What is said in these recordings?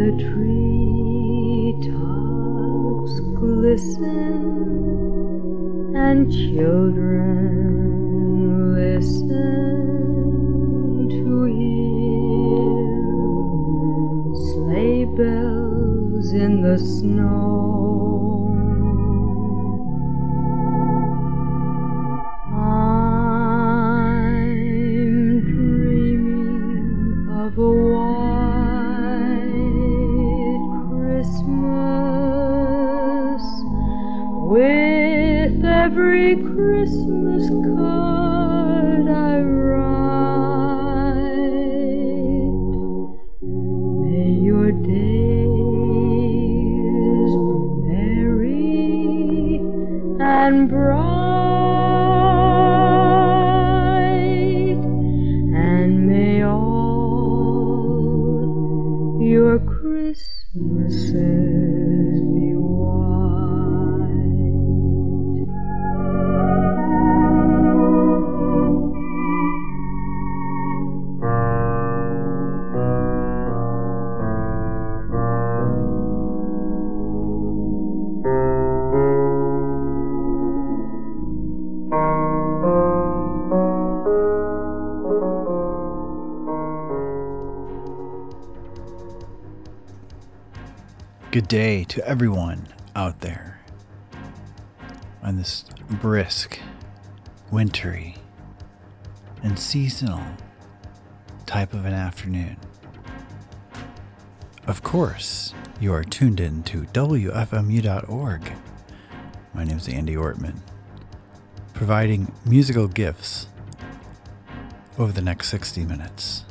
the treetops glisten and children listen to hear sleigh bells in the snow. I'm dreaming of a white Christmas with every Christmas card I write. May your days be merry and bright, and may all your Christmases be white. Good day to everyone out there on this brisk, wintry, and seasonal type of an afternoon. Of course, you are tuned in to WFMU.org. My name is Andy Ortman, providing musical gifts over the next 60 minutes.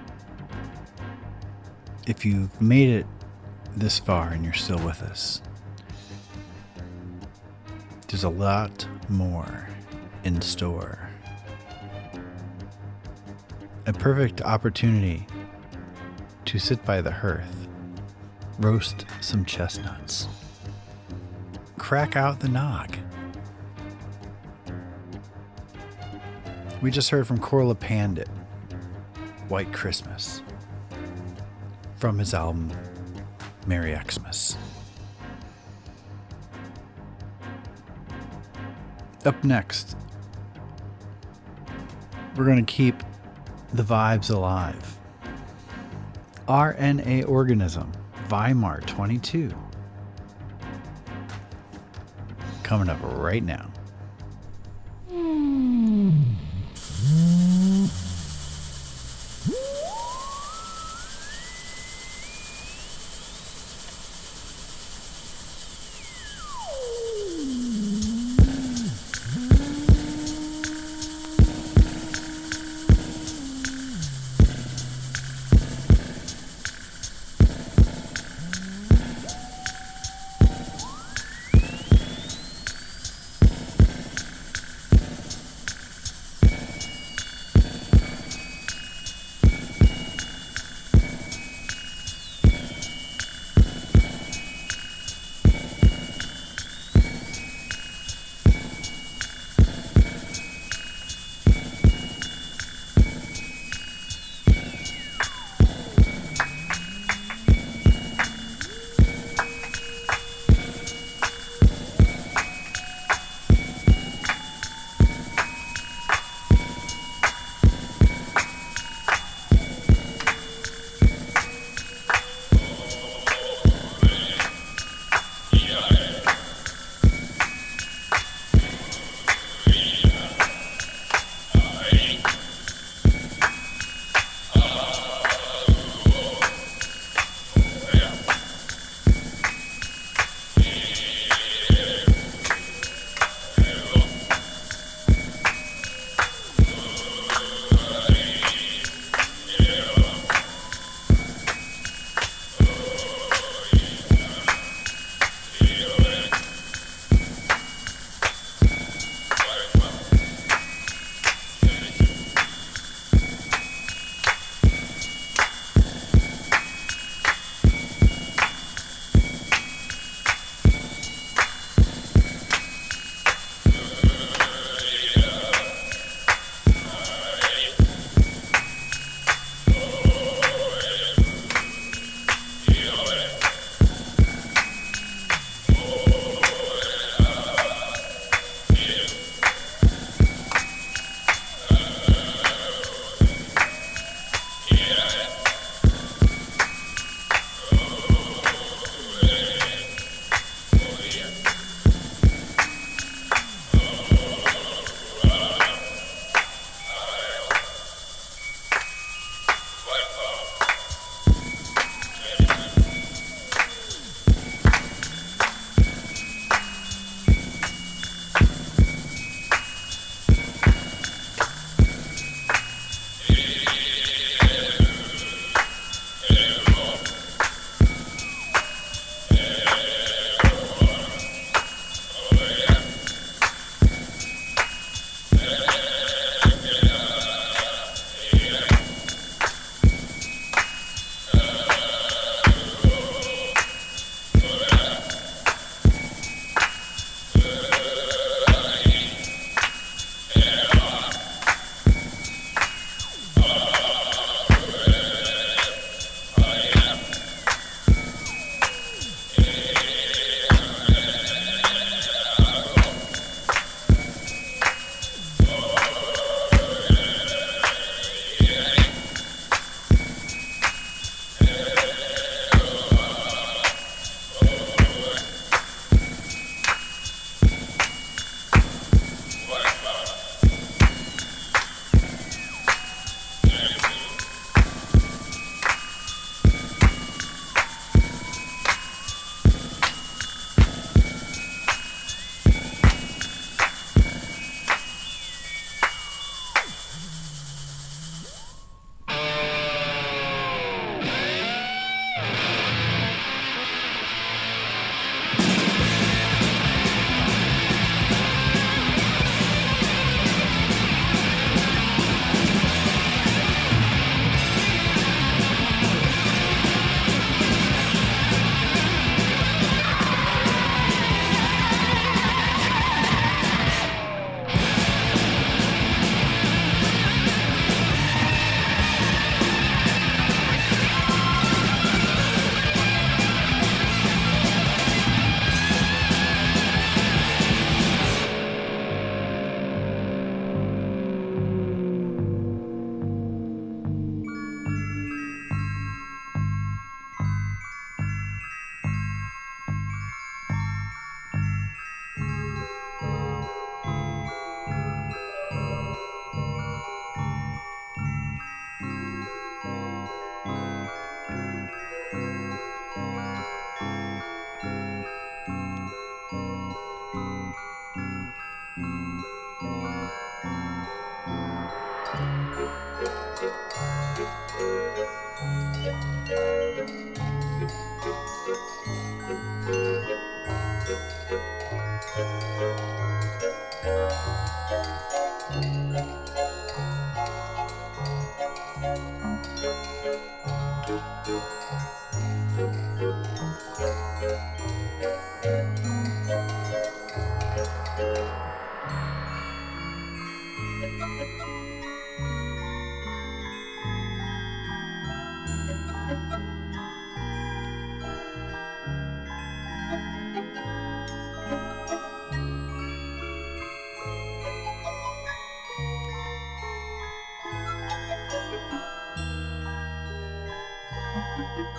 If you've made it this far and you're still with us, there's a lot more in store. A perfect opportunity to sit by the hearth, roast some chestnuts, crack out the nog. We just heard from Corla Pandit, White Christmas, from his album Merry Xmas. Up next, we're going to keep the vibes alive. RNA Organism, Weimar 22. Coming up right now.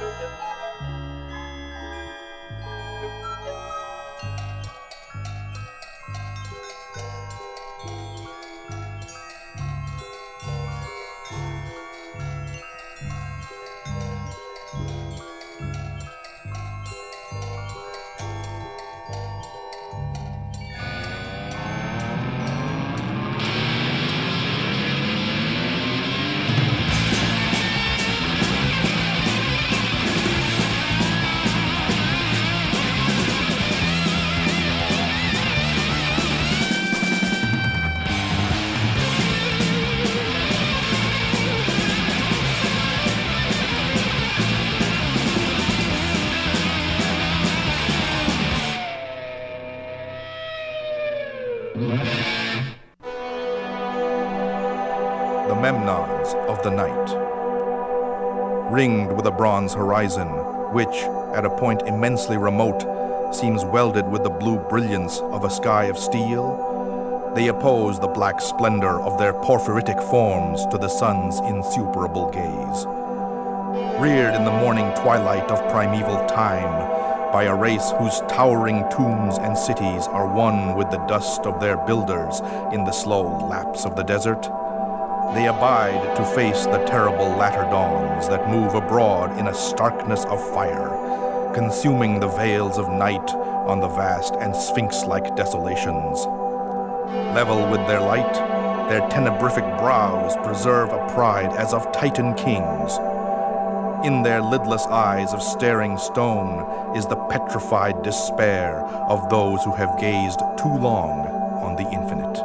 The Memnons of the night. Ringed with a bronze horizon, which, at a point immensely remote, seems welded with the blue brilliance of a sky of steel, they oppose the black splendor of their porphyritic forms to the sun's insuperable gaze. Reared in the morning twilight of primeval time, by a race whose towering tombs and cities are one with the dust of their builders in the slow lapse of the desert, they abide to face the terrible latter dawns that move abroad in a starkness of fire, consuming the veils of night on the vast and sphinx-like desolations. Level with their light, their tenebrific brows preserve a pride as of Titan kings. In their lidless eyes of staring stone is the petrified despair of those who have gazed too long on the infinite.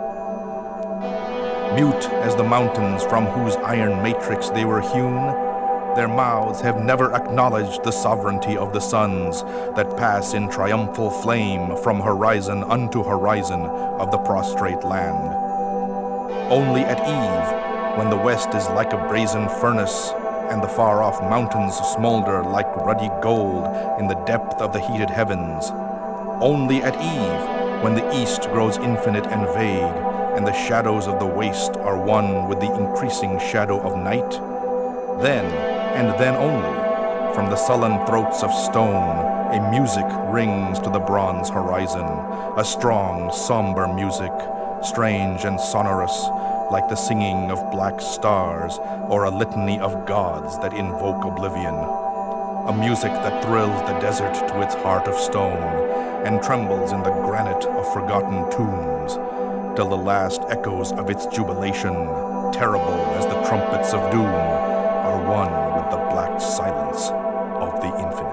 Mute as the mountains from whose iron matrix they were hewn, their mouths have never acknowledged the sovereignty of the suns that pass in triumphal flame from horizon unto horizon of the prostrate land. Only at eve, when the west is like a brazen furnace, and the far-off mountains smolder like ruddy gold in the depth of the heated heavens. Only at eve, when the east grows infinite and vague, and the shadows of the waste are one with the increasing shadow of night, then, and then only, from the sullen throats of stone, a music rings to the bronze horizon, a strong, somber music, strange and sonorous, like the singing of black stars or a litany of gods that invoke oblivion. A music that thrills the desert to its heart of stone and trembles in the granite of forgotten tombs, till the last echoes of its jubilation, terrible as the trumpets of doom, are one with the black silence of the infinite.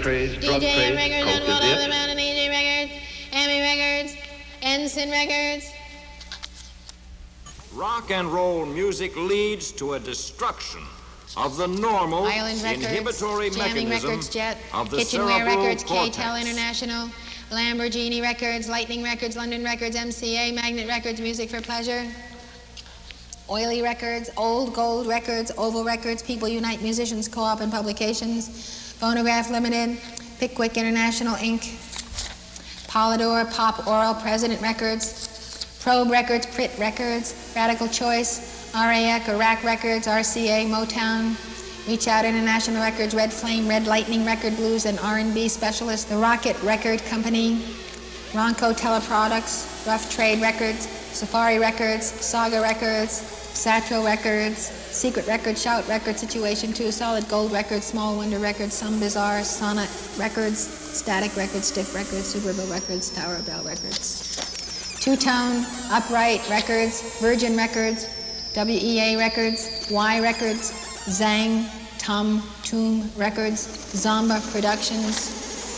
craze, drug DJM craze, Records, coke Unfold of is the it. Mountain, AJ Records, Emmy Records, Ensign Records. Rock and roll music leads to a destruction of the normal Island Records, inhibitory Jamming mechanism Records, Jet, of the Kitchenware cerebral Records, cortex. K-Tel International, Lamborghini Records, Lightning Records, London Records, MCA, Magnet Records, Music for Pleasure, Oily Records, Old Gold Records, Oval Records, People Unite Musicians Co-op and Publications, Phonograph Limited, Pickwick International Inc., Polydor, Pop Oral, President Records, Probe Records, Prit Records, Radical Choice, RAC or RAC Records, RCA, Motown, Reach Out International Records, Red Flame, Red Lightning Record Blues and R&B Specialist, The Rocket Record Company, Ronco Teleproducts, Rough Trade Records, Safari Records, Saga Records, Satro Records, Secret Records, Shout Records, Situation 2, Solid Gold Records, Small Wonder Records, Some Bizarre, Sonnet Records, Static Records, Stiff Records, Superbill Records, Tower Bell Records, Two Tone, Upright Records, Virgin Records, WEA Records, Y Records, Zang, Tum, Tomb Records, Zomba Productions.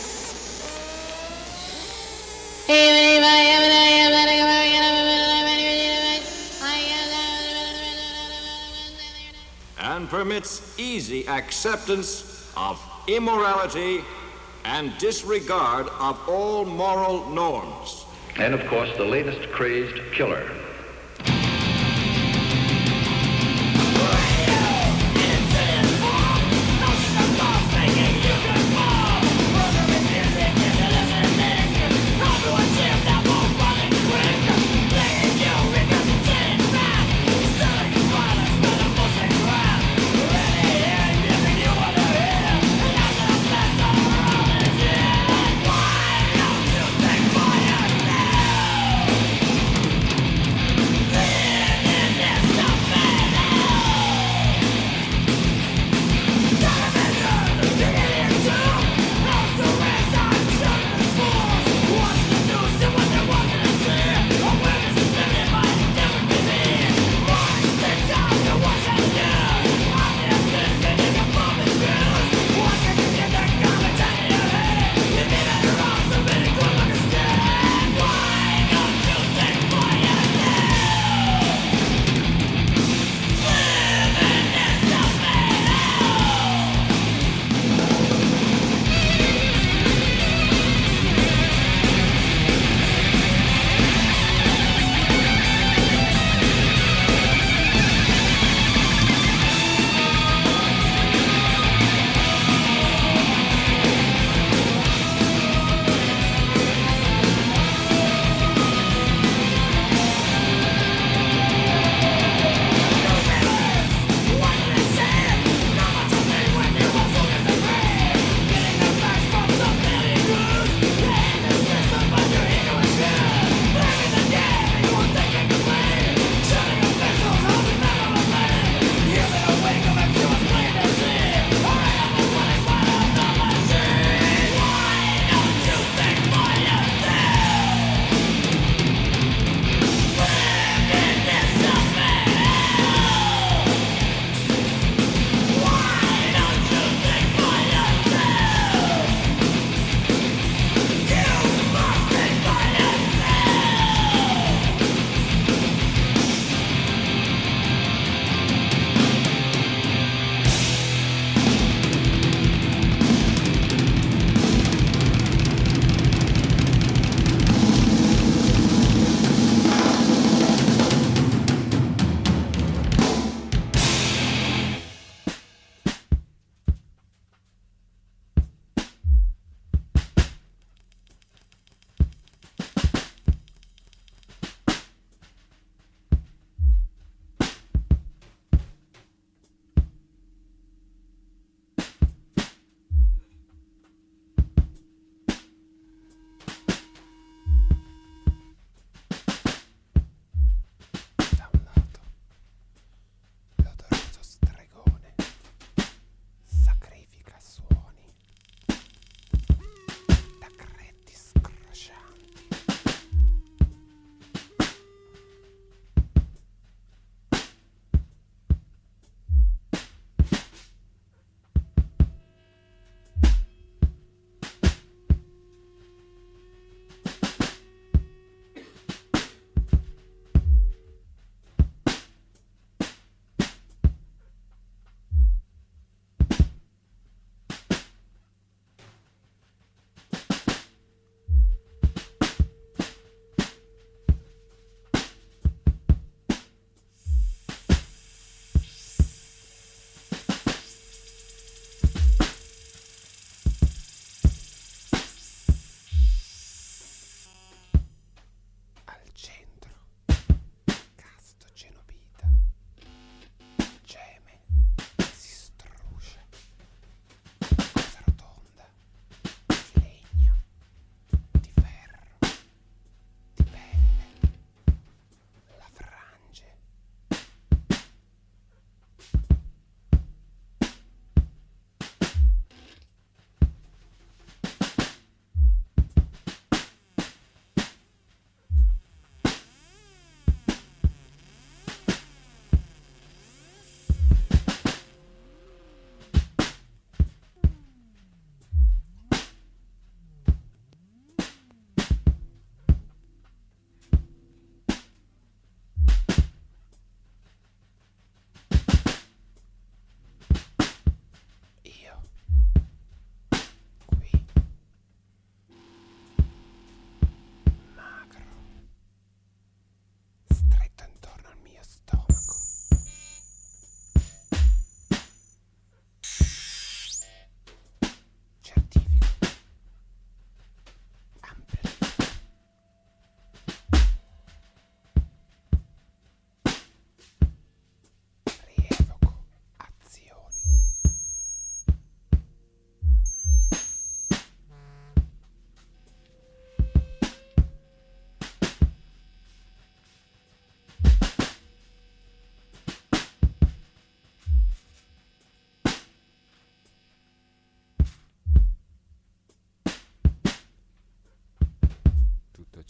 And permits easy acceptance of immorality and disregard of all moral norms. And of course, the latest crazed killer.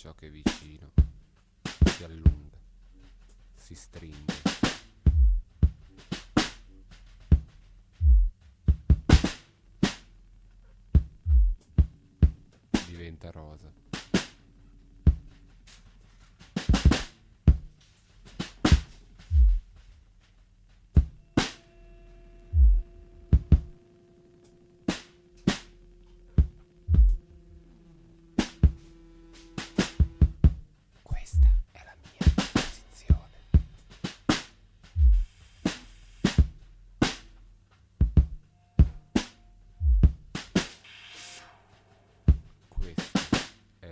ciò che è vicino si allunga, si stringe. Diventa rosa. Questa è la mia posizione. Questa è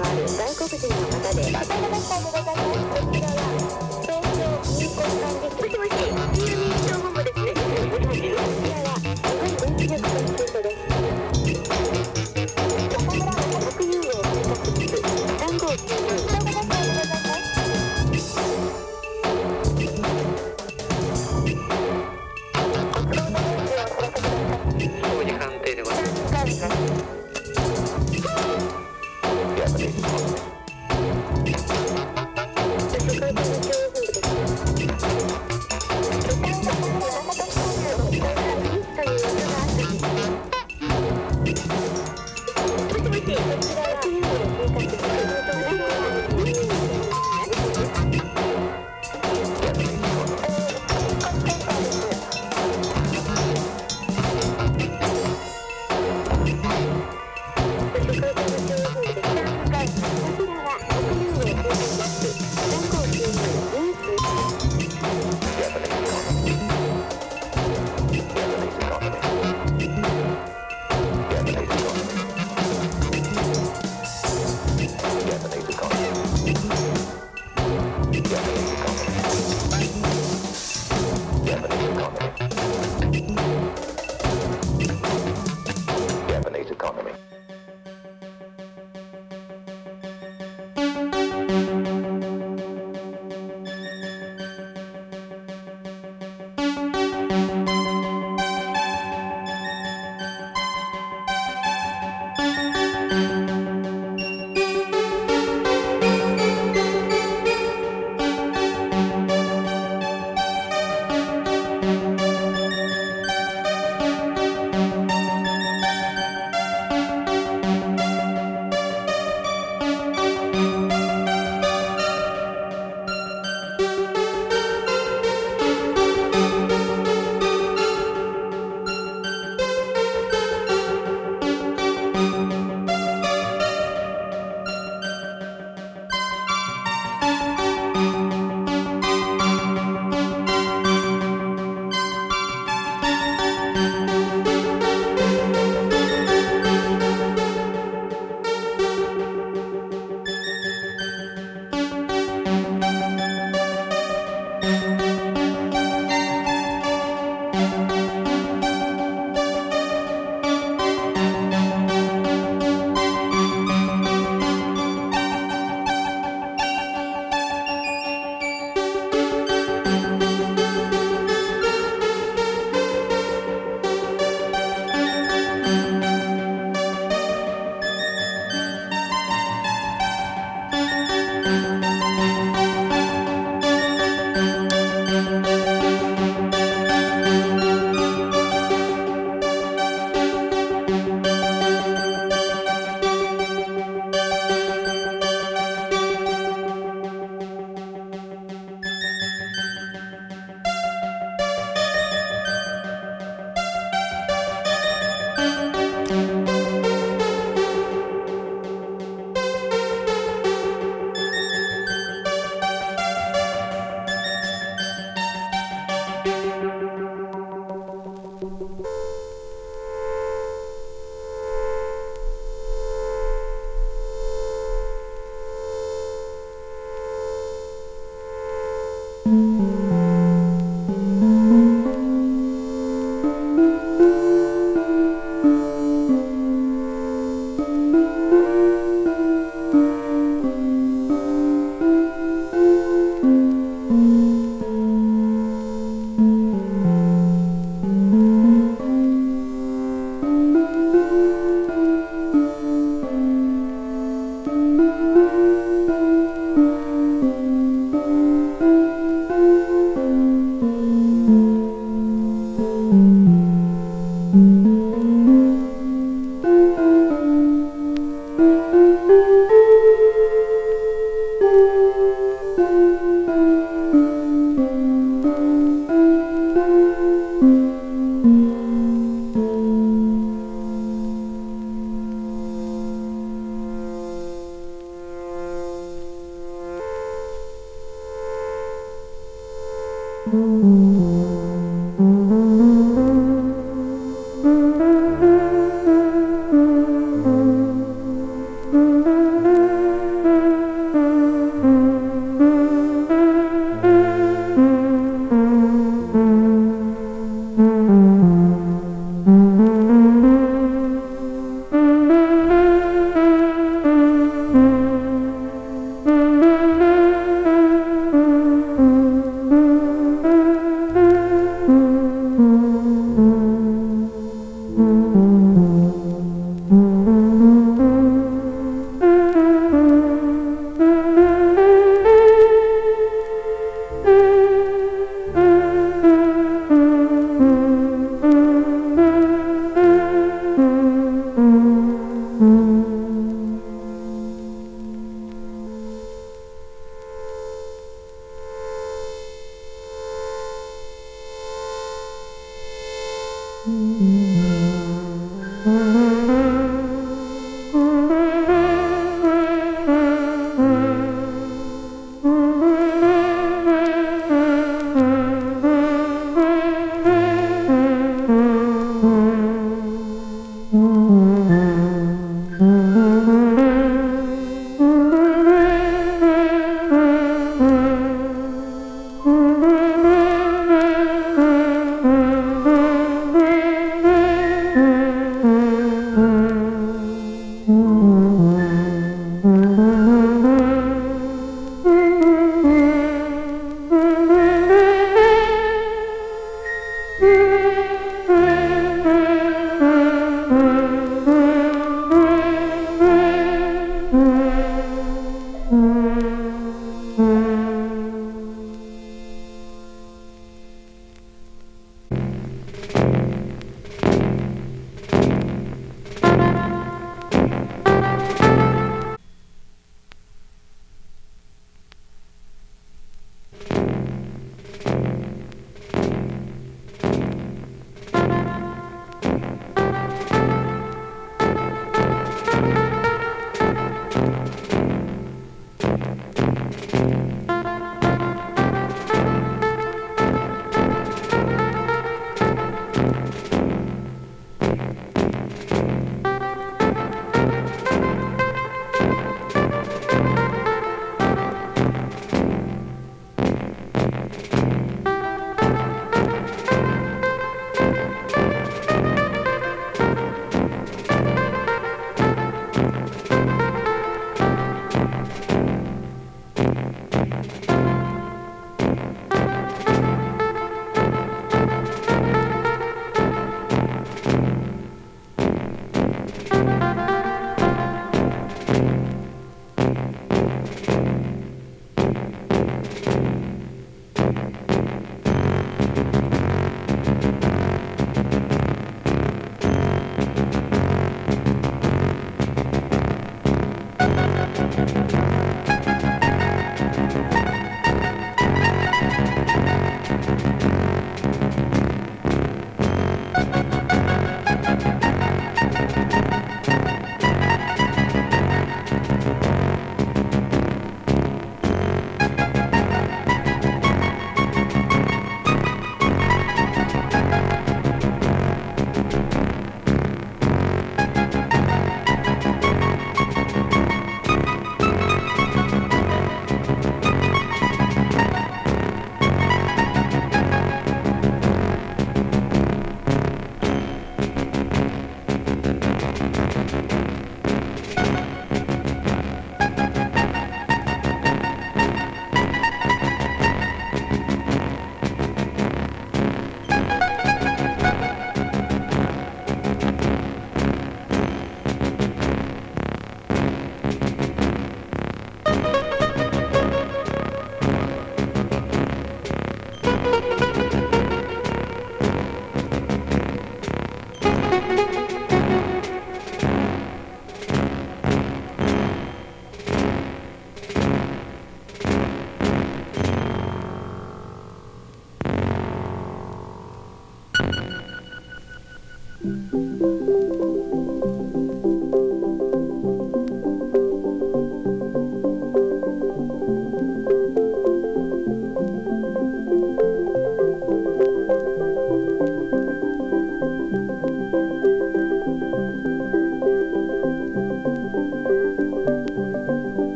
のある外国人の方で、ご参加したいでございます。こちらは東京入国管理局。もしもし、住民総本部ですね。もしもし、こちらは日本電気力特急所です。中村国有号到着室3号機にご参加したいでございます。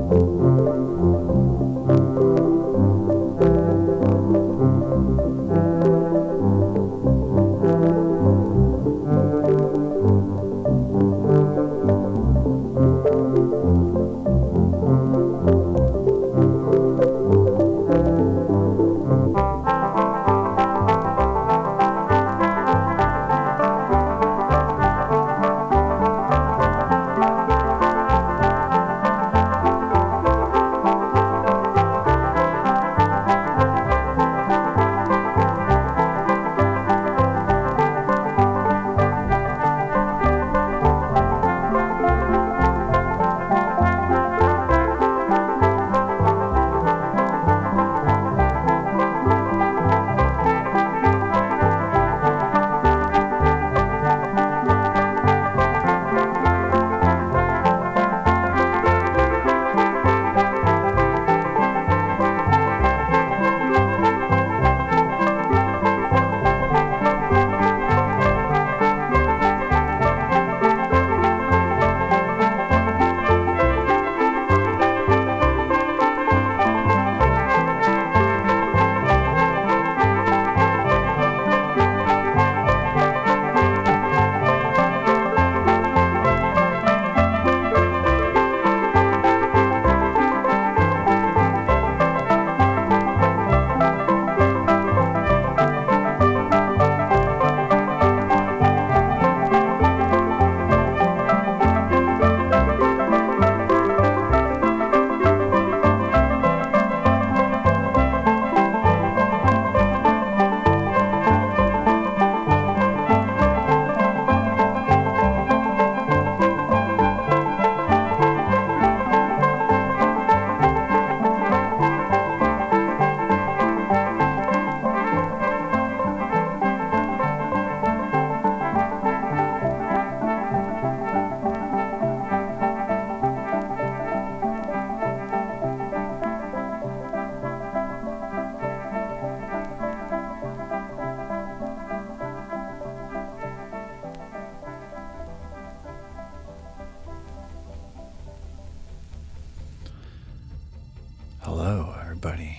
Hello, everybody.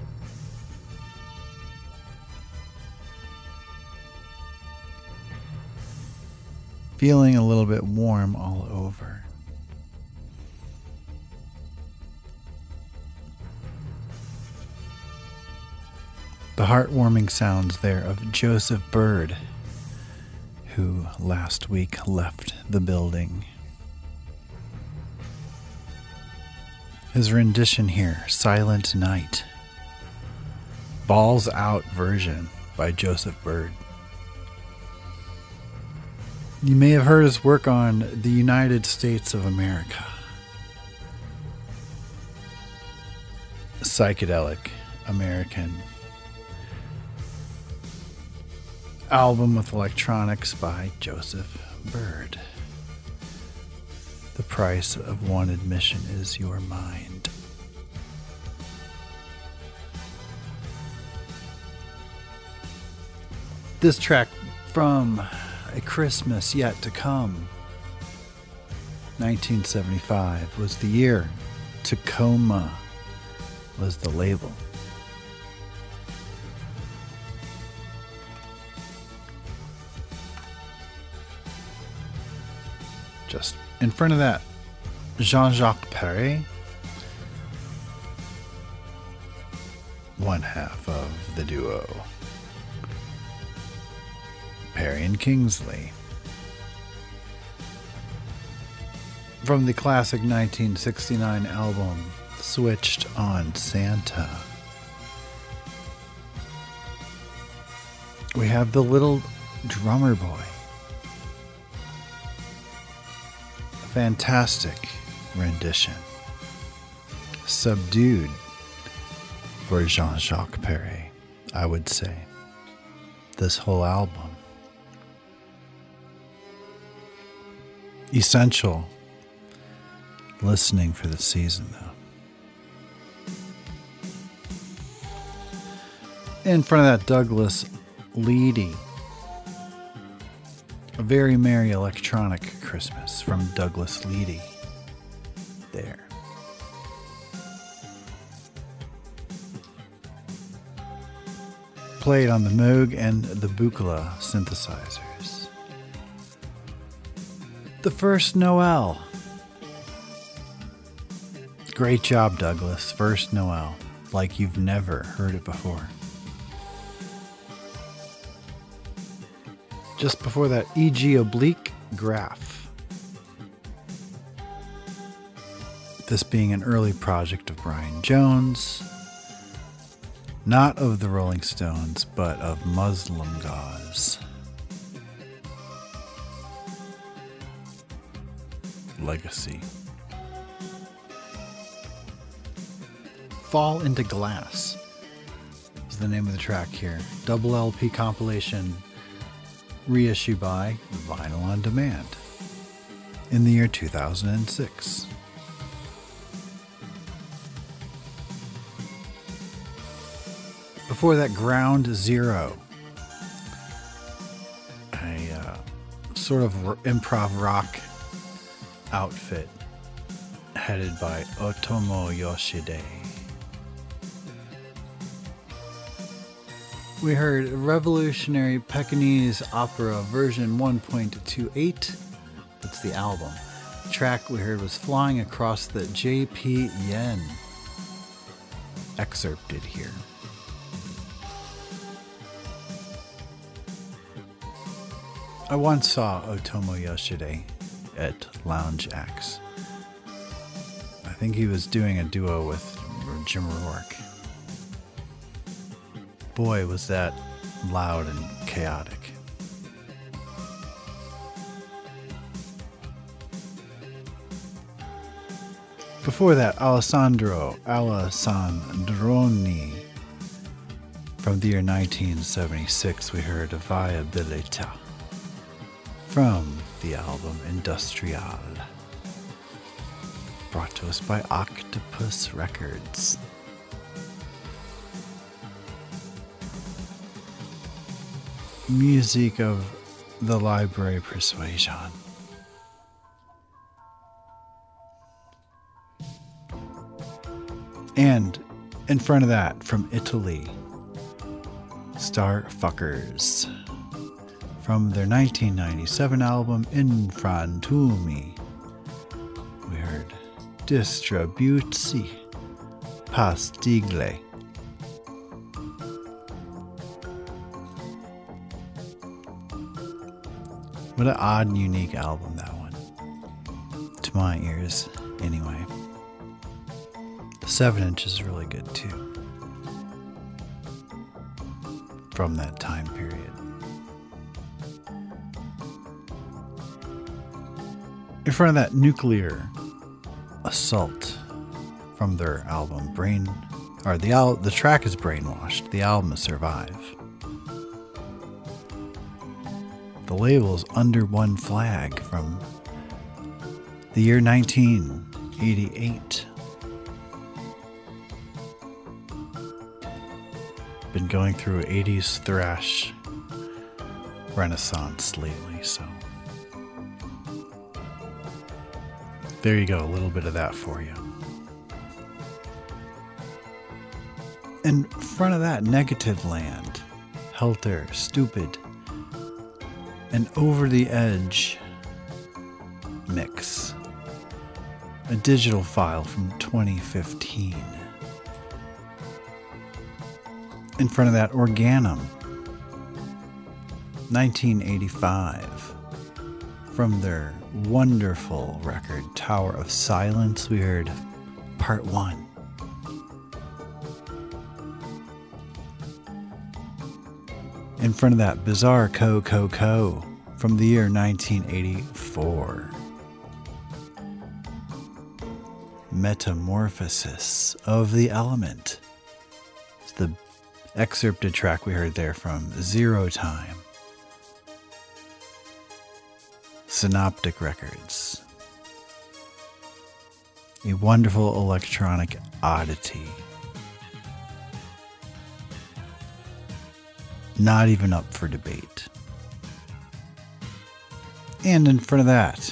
Feeling a little bit warm all over. The heartwarming sounds there of Joseph Byrd, who last week left the building. His rendition here, Silent Night, Balls Out version by Joseph Byrd. You may have heard his work on the United States of America, psychedelic American album with electronics by Joseph Byrd. The price of one admission is your mind. This track from A Christmas Yet to Come, 1975 was the year. Tacoma was the label. Just in front of that, Jean-Jacques Perrey, one half of the duo, Perry and Kingsley. From the classic 1969 album, Switched on Santa, we have the Little Drummer Boy. Fantastic rendition. Subdued for Jean-Jacques Perrey, I would say. This whole album. Essential listening for the season, though. In front of that, Douglas Leedy. A Very Merry Electronic Christmas from Douglas Leedy. There. played on the Moog and the Buchla synthesizers. The First Noel. Great job, Douglas. First Noel. Like you've never heard it before. Just before that, E.G. Oblique Graph. This being an early project of Brian Jones. Not of the Rolling Stones, but of Muslim Gauze. Legacy. Fall into Glass is the name of the track here. Double LP compilation reissue by Vinyl on Demand in the year 2006. Before that, Ground Zero, a sort of improv rock outfit headed by Otomo Yoshide. We heard Revolutionary Pekingese Opera version 1.28. That's the album. The track we heard was Flying Across the J.P. Yen. Excerpted here. I once saw Otomo Yoshide at Lounge X. I think he was doing a duo with Jim Rourke. Boy, was that loud and chaotic. Before that, Alessandro Alessandroni. From the year 1976, we heard Viabilità from the album Industrial, brought to us by Octopus Records. Music of the Library Persuasion. And in front of that, from Italy, Starfuckers. From their 1997 album Infrantumi, we heard Distribuzi Pastigle. What an odd and unique album, that one. To my ears, anyway. The 7-inch is really good, too. From that time period. In front of that, Nuclear Assault. From their album the track is Brainwashed. The album is Survive. The label's Under One Flag from the year 1988. Been going through 80s thrash renaissance lately, so there you go, a little bit of that for you. In front of that, Negative Land, Helter, Stupid, an Over the Edge mix. A digital file from 2015. In front of that, Organum, 1985. From their wonderful record, Tower of Silence, we heard Part 1. In front of that, Bizarre Co. From the year 1984. Metamorphosis of the Element. It's the excerpted track we heard there from Zero Time. Synoptic Records. A wonderful electronic oddity. Not even up for debate. And in front of that,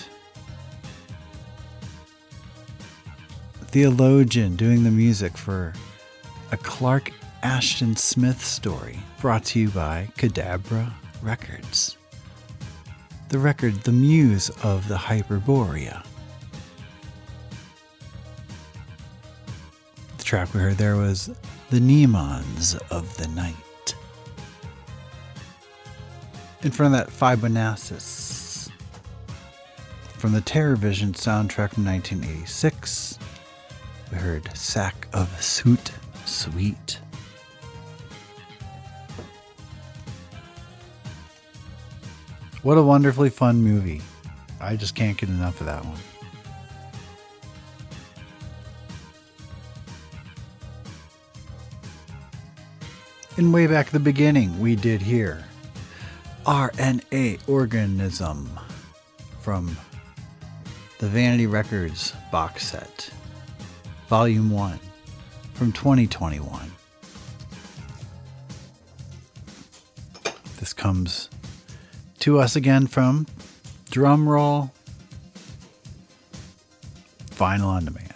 Theologian doing the music for a Clark Ashton Smith story brought to you by Cadabra Records. The record, The Muse of the Hyperborea. The track we heard there was The Nemons of the Night. In front of that, Fibonaccis. From the TerrorVision soundtrack from 1986, we heard Sack of Soot Sweet. What a wonderfully fun movie. I just can't get enough of that one. And way back at the beginning, we did hear RNA Organism from the Vanity Records box set, Volume 1 from 2021. This comes to us again from, drumroll, Vinyl on Demand.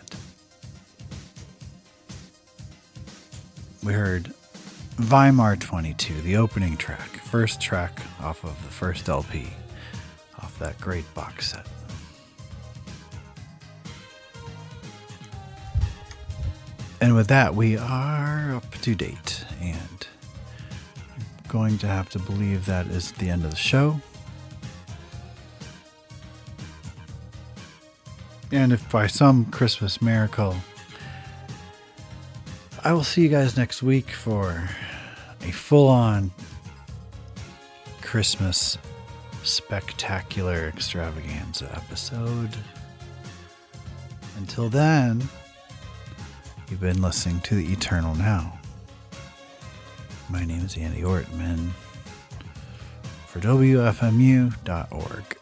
We heard Weimar 22, the opening track, first track off of the first LP, off that great box set. And with that, we are up to date, and I'm going to have to believe that is the end of the show. And if by some Christmas miracle, I will see you guys next week for a full-on Christmas spectacular extravaganza episode. Until then, you've been listening to The Eternal Now. My name is Andy Ortman for WFMU.org.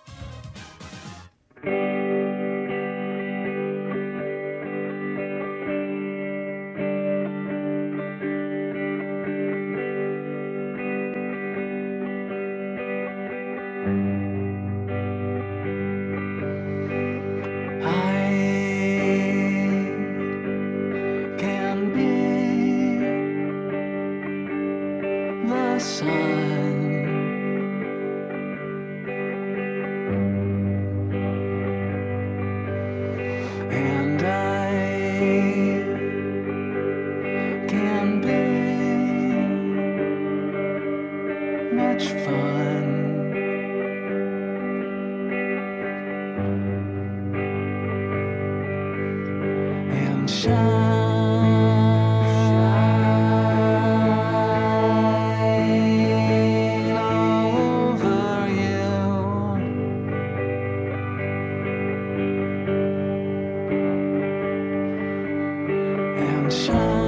Shine.